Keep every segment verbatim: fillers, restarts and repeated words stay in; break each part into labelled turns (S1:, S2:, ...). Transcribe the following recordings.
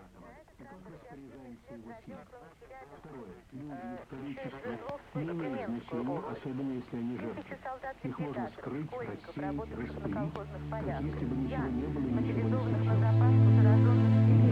S1: и как распоряжаемся его силой. Второе. Люди исторически не имеют значения, особенно если они жертвы. Их можно скрыть, рассеять, распылить, как если бы ничего не было, ничего не случалось.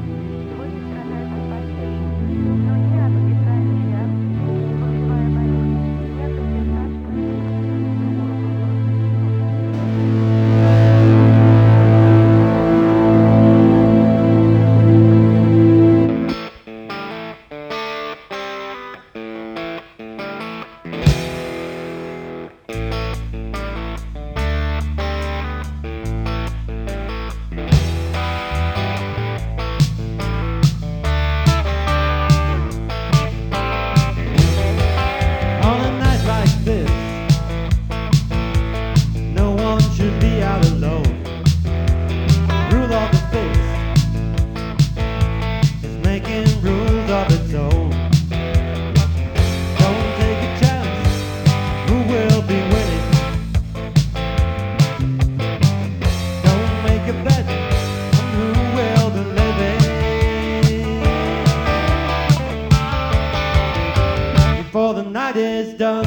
S2: Before the night is done,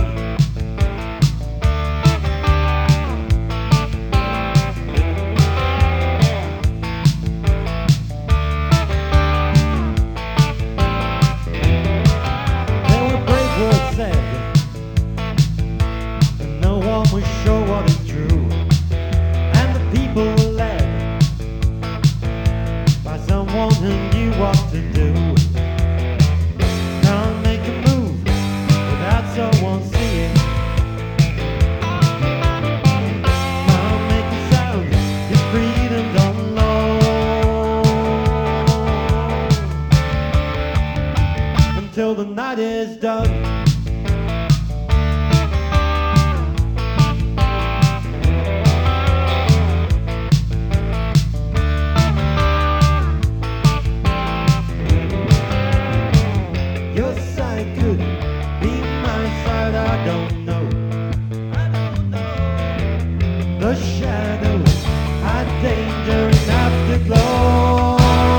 S2: there were brave words said, and no one was sure what is true. And the people were led by someone who knew what to do. Someone seeing, can't make a sound, your freedom's on low, until the night is done. Your side could be my side, I don't know. I don't know. The shadows had danger and afterglow.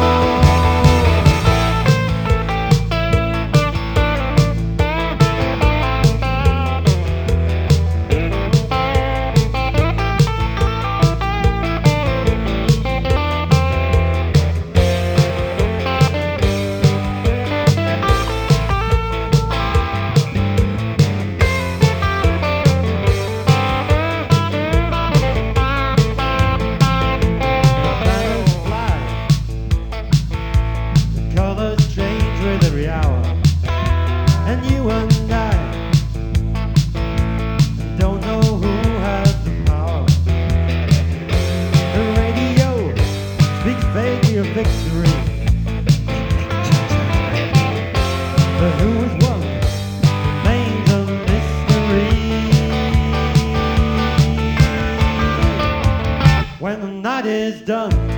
S2: And you and I don't know who has the power. The radio speaks vaguely of victory, but who has won remains a mystery. When the night is done,